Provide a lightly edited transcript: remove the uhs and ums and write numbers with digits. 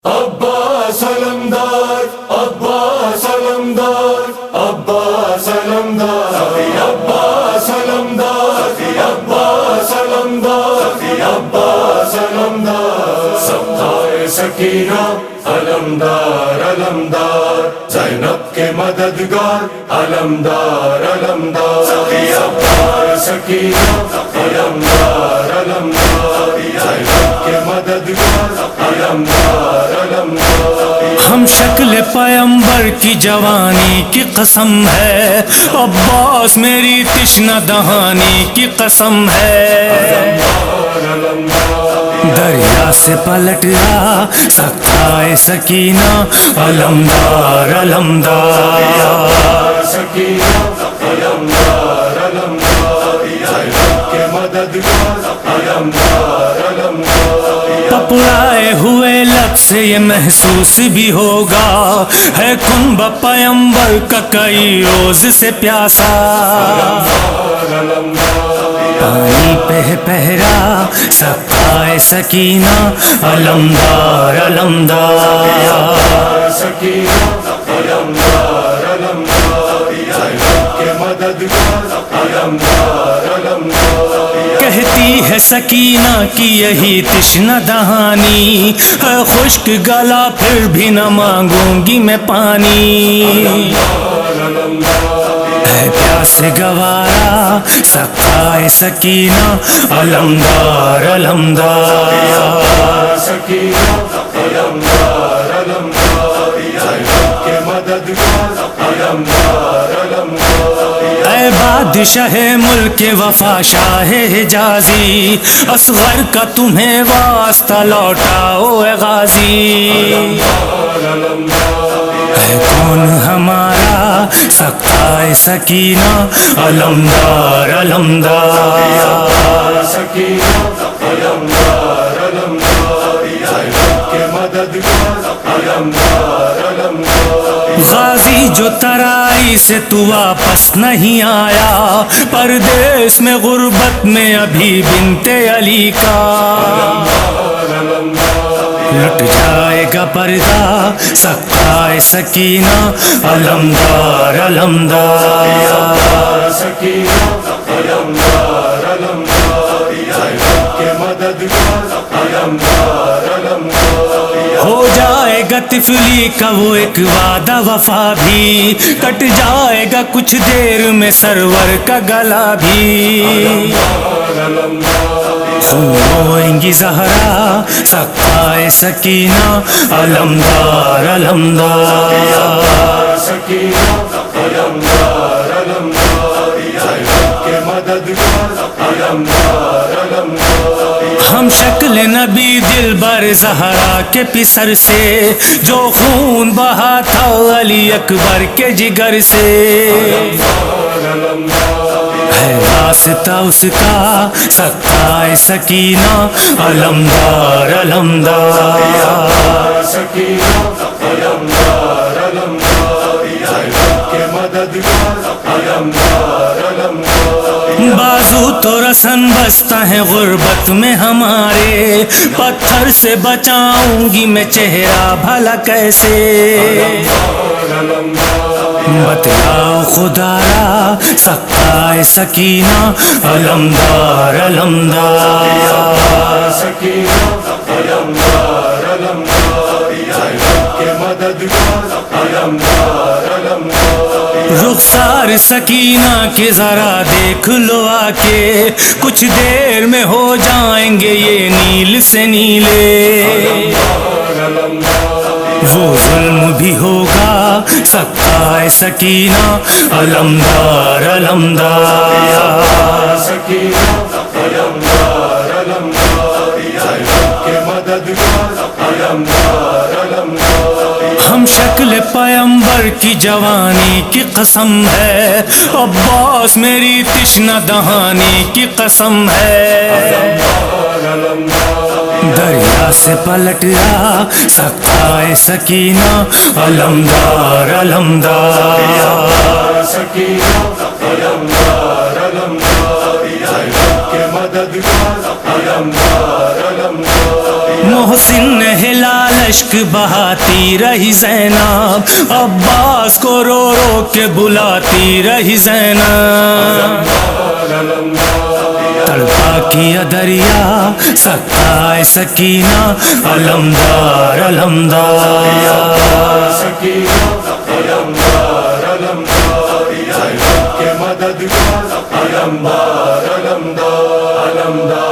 عباس علمدار، عباس علمدار، عباس علمدار، عباس علمدار، عباس علمدار، عباس علمدار، سبقائے سکینہ علمدار علمدار، زینب کے مددگار علمدار علمدار، عباس سکینہ علمدار علمدار، زینب کے مددگار علمدار علمدار۔ ہم شکل پیمبر کی جوانی کی قسم ہے، عباس میری تشنہ دہانی کی قسم ہے، دریا سے پلٹ آ سکھائے سکینہ علمدار علمدار، سکینہ علمدار علمدار، زینب کے مددگار علمدار علمدار۔ پپڑائے ہوئے لب سے یہ محسوس بھی ہوگا، ہے کنب پیمبر کا کئی روز سے پیاسا، پانی پہ پہرا سکھائے سکینہ علمدار علمدار، سکینہ علمدار علمدار، زینب کے مددگار علمدار علمدار۔ کہتی ہے سکینہ کی یہی تشنہ دہانی، ہے خشک گلا پھر بھی نہ مانگوں گی میں پانی، ہے پیاس گوارا سکھائے سکینہ علمدار علمدار، سکینہ علمدار علمدار، زینب کے مددگار علمدار علمدار۔ اے بادشاہ ملک وفا شاہ حجازی، اصغر کا تمہیں واسطہ لوٹاؤ اے غازی، ہے کون ہمارا سکھائے سکینہ علمدار علمدار، سکینہ علمدار علمدار، زینب کے مددگار علمدار علمدار۔ غازی جو ترائی سے تو واپس نہیں آیا، پردیس میں غربت میں ابھی بنت علی کا، لٹ جائے گا پردہ سکھائے سکینہ علمدار علمدار، سکینہ علمدار علمدار، زینب کے مددگار علمدار علمدار۔ ہو جائے گا طفلی کا وہ ایک وعدہ وفا بھی، کٹ جائے گا کچھ دیر میں سرور کا گلا بھی، ہوئیں گی زہرا سکھائے سکینہ علمدار علمدار، سکینہ علمدار علمدار، زینب کے مددگار علمدار علمدار۔ ہم شکل نبی دل بر زہرا کے پسر سے، جو خون بہا تھا علی اکبر کے جگر سے، ہے واسطہ اس کا سکھائے سکینہ علمدار علمدار، سکینہ علمدار علمدار، زینب کے مددگار علمدار علمدار۔ بازو تو رسن بستہ ہیں غربت میں ہمارے، پتھر سے بچاؤں گی میں چہرہ بھلا کیسے، بتلاؤ خدا را سکھائے سکینہ علمدار علمدار، سکینہ علمدار علمدار، زینب کے مددگار علمدار علمدار۔ رخسار سکینہ کے ذرا دیکھ لو آ کے، کچھ دیر میں ہو جائیں گے یہ نیل سے نیلے، وہ ظلم بھی ہوگا سکھائے سکینہ علمدار علمدار، سکینہ علمدار علمدار، زینب کے مددگار علمدار علمدار۔ ہم شکل پیمبر کی جوانی کی قسم ہے، عباس میری تشنہ دہانی کی قسم ہے، دریا سے پلٹ آ سکھائے سکینہ علمدار علمدار، سکینہ علمدار علمدار، زینب کے مددگار علمدار علمدار۔ محسن نے ہلال اشک بہاتی رہی زینب، عباس کو رو رو کے بلاتی رہی زینب، تڑپا کیا دریا سکائے سکینہ، علمدار علمدار سکینہ علمدار علمدار، زینب کے مددگار علمدار علمدار علمدار